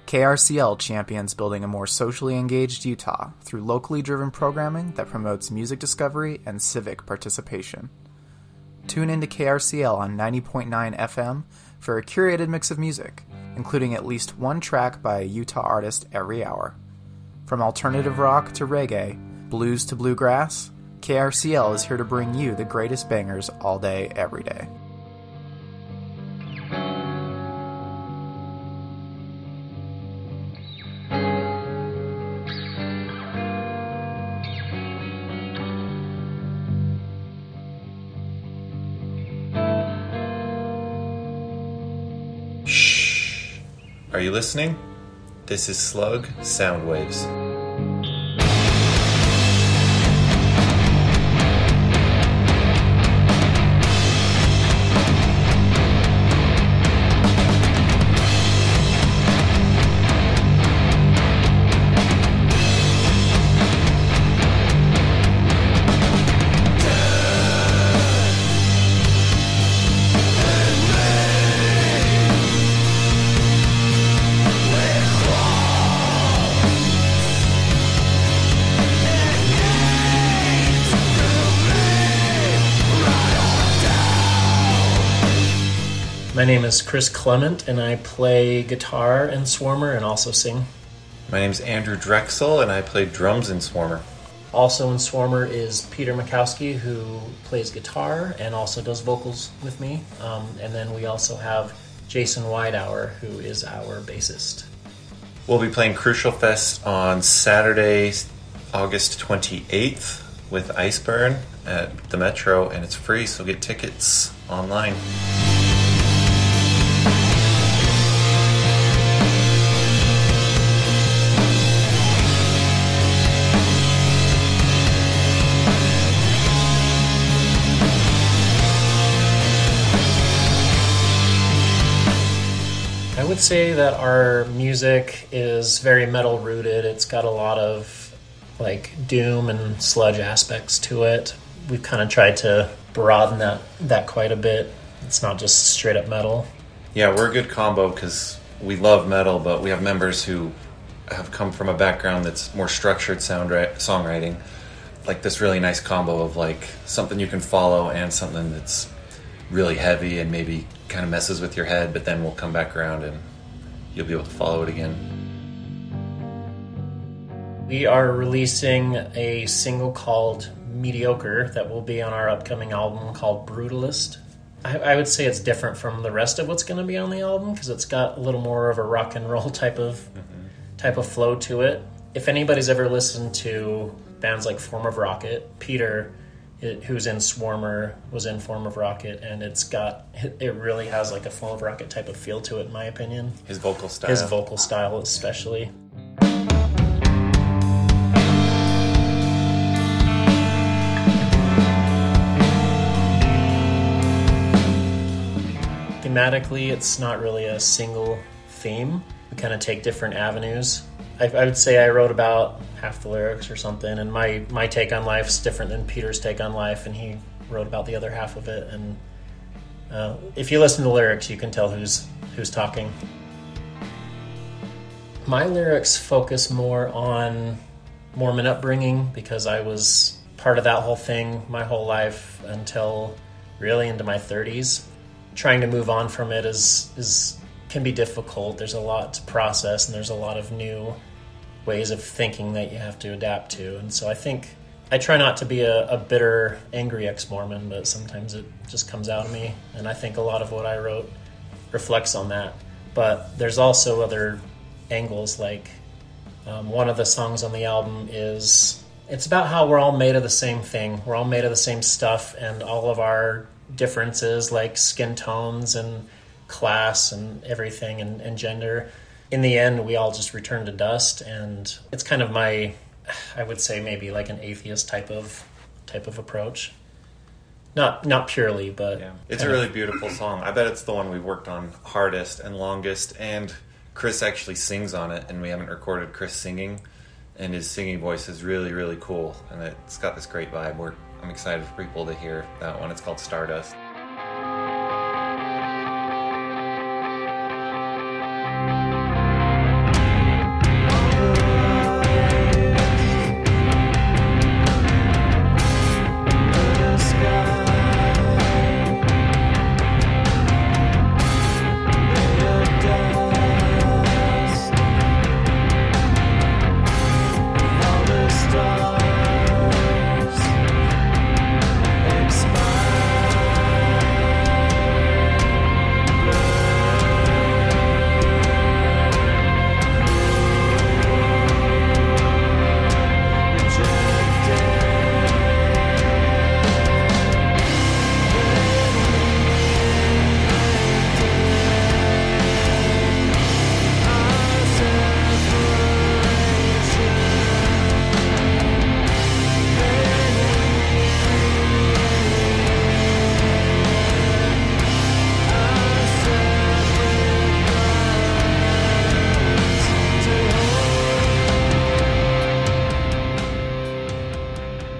KRCL champions building a more socially engaged Utah through locally driven programming that promotes music discovery and civic participation. Tune into KRCL on 90.9 FM for a curated mix of music, including at least one track by a Utah artist every hour. From alternative rock to reggae, blues to bluegrass, KRCL is here to bring you the greatest bangers all day, every day. Are you listening? This is Slug Soundwaves. My name is Chris Clement, and I play guitar in Swarmer and also sing. My name's Andrew Drexel, and I play drums in Swarmer. Also in Swarmer is Peter Makowski, who plays guitar and also does vocals with me. And then we also have Jason Widehour, who is our bassist. We'll be playing Crucial Fest on Saturday, August 28th with Iceburn at the Metro, and it's free, so get tickets online. I would say that our music is very metal rooted. It's got a lot of like doom and sludge aspects to it. We've kind of tried to broaden that quite a bit. It's not just straight up metal. Yeah, we're a good combo because we love metal, but we have members who have come from a background that's more structured songwriting. Like this really nice combo of like something you can follow and something that's really heavy and maybe kind of messes with your head, but then we'll come back around and you'll be able to follow it again. We are releasing a single called Mediocre that will be on our upcoming album called Brutalist. I would say it's different from the rest of what's going to be on the album because it's got a little more of a rock and roll type of flow to it. If anybody's ever listened to bands like Form of Rocket, Peter, who's in Swarmer, was in Form of Rocket, and it really has like a Form of Rocket type of feel to it, in my opinion. His vocal style especially. Thematically, it's not really a single theme. We kind of take different avenues. I would say I wrote about half the lyrics or something, and my take on life's different than Peter's take on life, and he wrote about the other half of it. And if you listen to the lyrics, you can tell who's talking. My lyrics focus more on Mormon upbringing because I was part of that whole thing my whole life until really into my 30s. Trying to move on from it can be difficult. There's a lot to process, and there's a lot of new ways of thinking that you have to adapt to. And so I think I try not to be a bitter, angry ex-Mormon, but sometimes it just comes out of me. And I think a lot of what I wrote reflects on that. But there's also other angles, like one of the songs on the album it's about how we're all made of the same thing. We're all made of the same stuff, and all of our differences, like skin tones and class and everything and gender, in the end we all just return to dust. And it's kind of I would say maybe like an atheist type of approach, not purely, but yeah. It's a really beautiful song. I bet it's the one we've worked on hardest and longest, and Chris actually sings on it, and we haven't recorded Chris singing, and his singing voice is really, really cool, and it's got this great vibe. I'm excited for people to hear that one. It's called Stardust.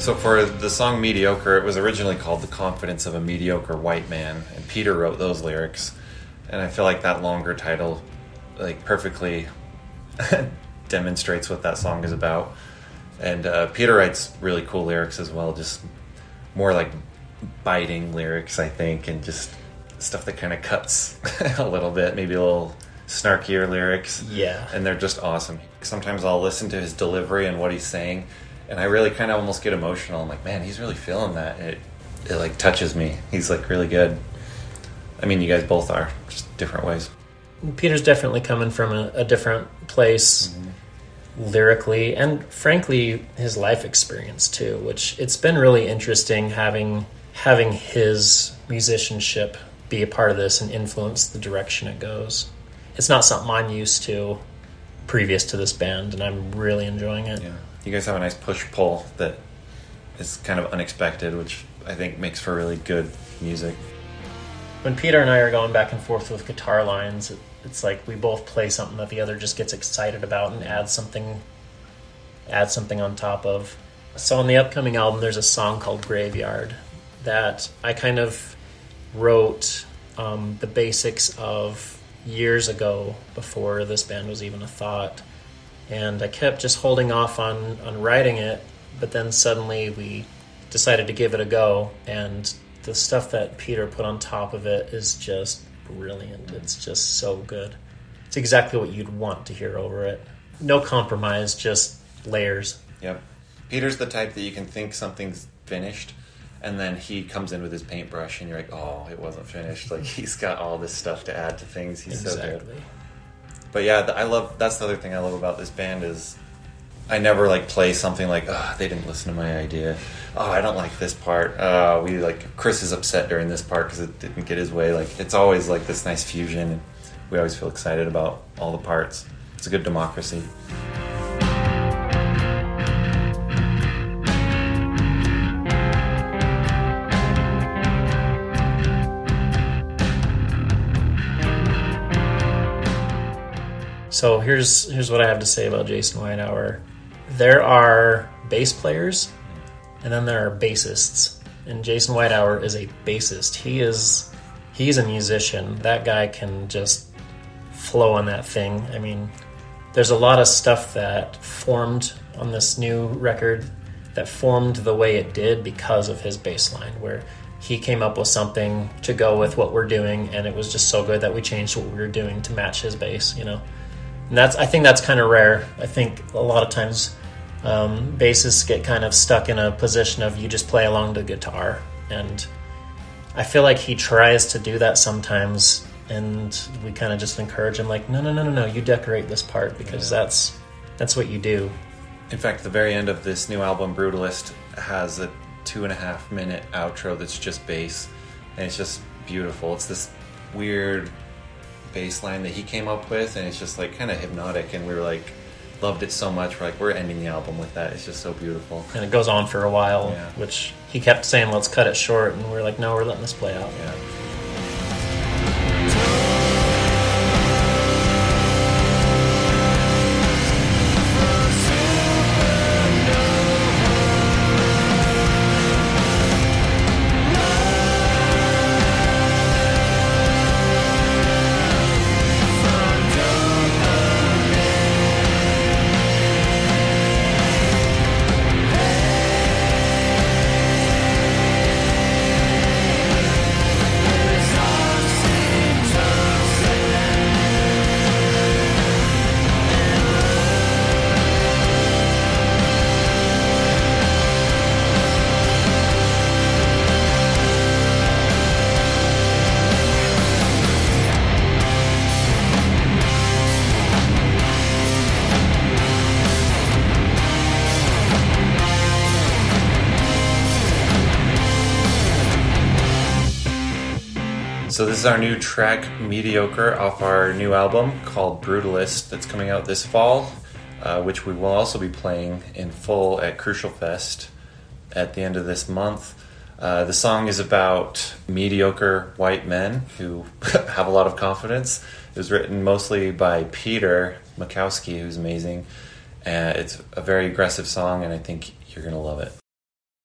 So for the song Mediocre, it was originally called The Confidence of a Mediocre White Man, and Peter wrote those lyrics. And I feel like that longer title like perfectly demonstrates what that song is about. And Peter writes really cool lyrics as well, just more like biting lyrics, I think, and just stuff that kind of cuts a little bit, maybe a little snarkier lyrics. Yeah. And they're just awesome. Sometimes I'll listen to his delivery and what he's saying, and I really kind of almost get emotional. I'm like, man, he's really feeling that. It like touches me. He's like really good. I mean, you guys both are, just different ways. Peter's definitely coming from a different place lyrically, and frankly, his life experience too, which it's been really interesting having his musicianship be a part of this and influence the direction it goes. It's not something I'm used to previous to this band, and I'm really enjoying it. Yeah. You guys have a nice push-pull that is kind of unexpected, which I think makes for really good music. When Peter and I are going back and forth with guitar lines, it's like we both play something that the other just gets excited about and adds something on top of. So on the upcoming album, there's a song called Graveyard that I kind of wrote the basics of years ago before this band was even a thought. And I kept just holding off on writing it, but then suddenly we decided to give it a go, and the stuff that Peter put on top of it is just brilliant. It's just so good. It's exactly what you'd want to hear over it. No compromise, just layers. Yep. Peter's the type that you can think something's finished, and then he comes in with his paintbrush, and you're like, oh, it wasn't finished. Like, he's got all this stuff to add to things. He's so good. But yeah, that's the other thing I love about this band is I never like play something like, oh, they didn't listen to my idea. Oh, I don't like this part. Chris is upset during this part because it didn't get his way. Like, it's always like this nice fusion, and we always feel excited about all the parts. It's a good democracy. So here's what I have to say about Jason Whitehour. There are bass players, and then there are bassists. And Jason Whitehour is a bassist. He's a musician. That guy can just flow on that thing. I mean, there's a lot of stuff that formed on this new record that formed the way it did because of his bass line, where he came up with something to go with what we're doing, and it was just so good that we changed what we were doing to match his bass, you know. And I think that's kind of rare. I think a lot of times bassists get kind of stuck in a position of you just play along the guitar. And I feel like he tries to do that sometimes, and we kind of just encourage him like, no, you decorate this part because that's what you do. In fact, the very end of this new album, Brutalist, has a 2.5-minute outro that's just bass, and it's just beautiful. It's this weird bass line that he came up with, and it's just like kind of hypnotic, and we were like loved it so much, we're ending the album with that. It's just so beautiful, and it goes on for a while, which he kept saying let's cut it short, and we're like, no, we're letting this play out. So this is our new track, Mediocre, off our new album called Brutalist, that's coming out this fall, which we will also be playing in full at Crucial Fest at the end of this month. The song is about mediocre white men who have a lot of confidence. It was written mostly by Peter Makowski, who's amazing. It's a very aggressive song, and I think you're going to love it.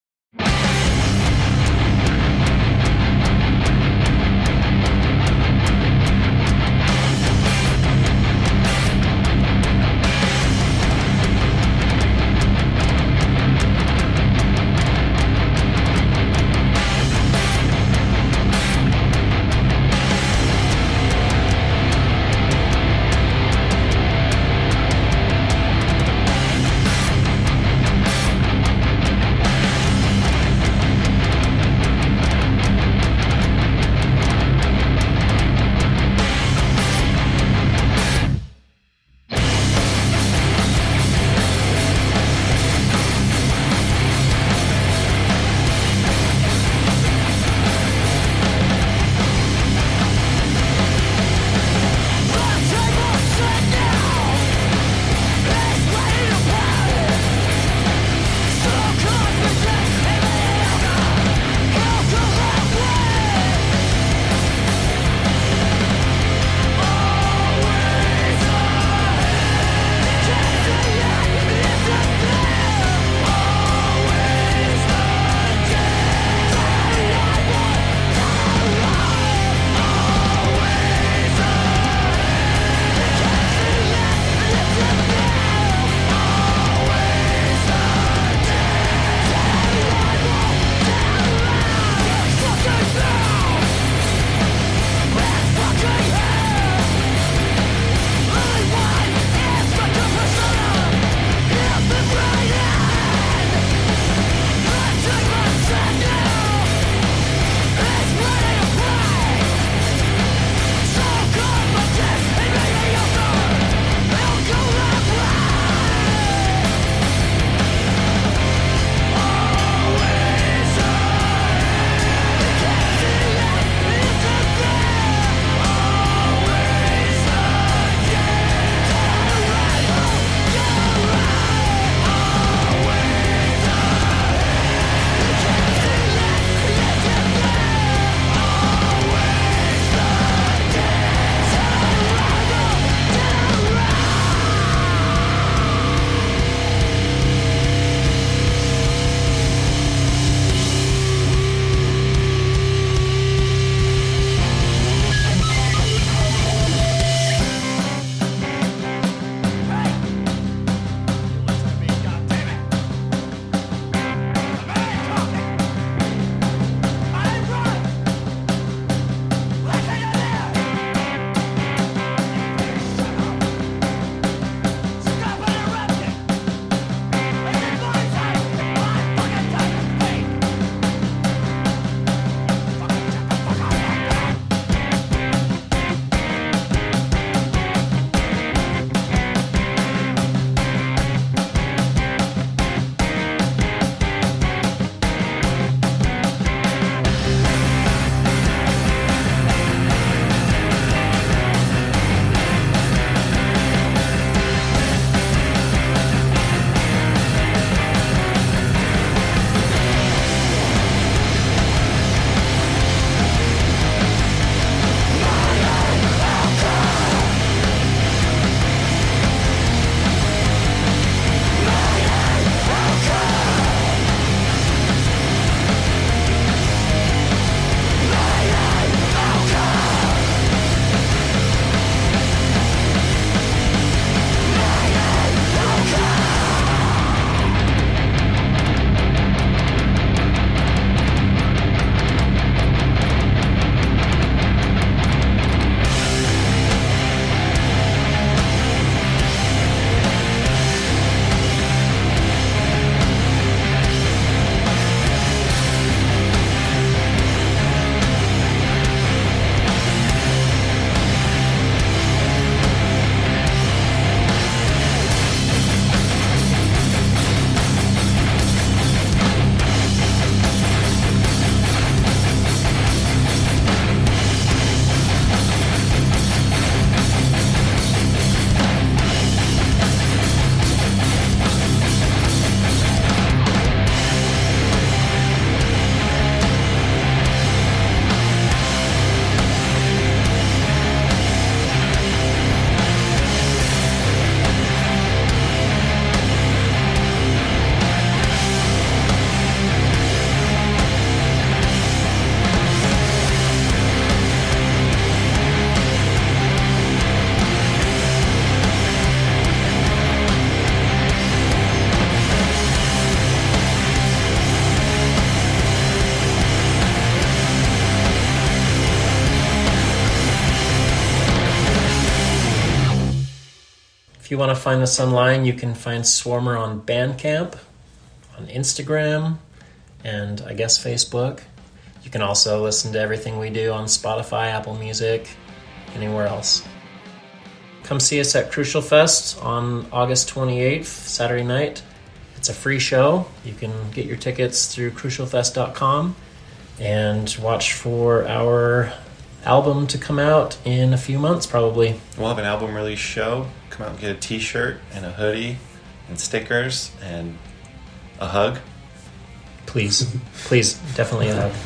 If you want to find us online, you can find Swarmer on Bandcamp, on Instagram, and I guess Facebook. You can also listen to everything we do on Spotify, Apple Music, anywhere else. Come see us at Crucial Fest on August 28th, Saturday night. It's a free show. You can get your tickets through crucialfest.com and watch for our album to come out in a few months, probably. We'll have an album release show. Come out and get a t-shirt and a hoodie and stickers and a hug. Please, definitely a hug.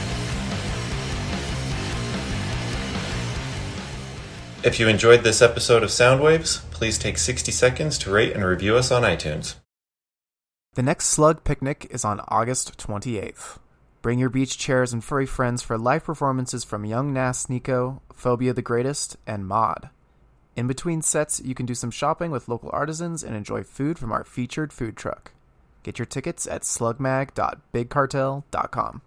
If you enjoyed this episode of Soundwaves, please take 60 seconds to rate and review us on iTunes. The next Slug Picnic is on August 28th. Bring your beach chairs and furry friends for live performances from Young Nas Nico, Phobia the Greatest, and Mod. In between sets, you can do some shopping with local artisans and enjoy food from our featured food truck. Get your tickets at slugmag.bigcartel.com.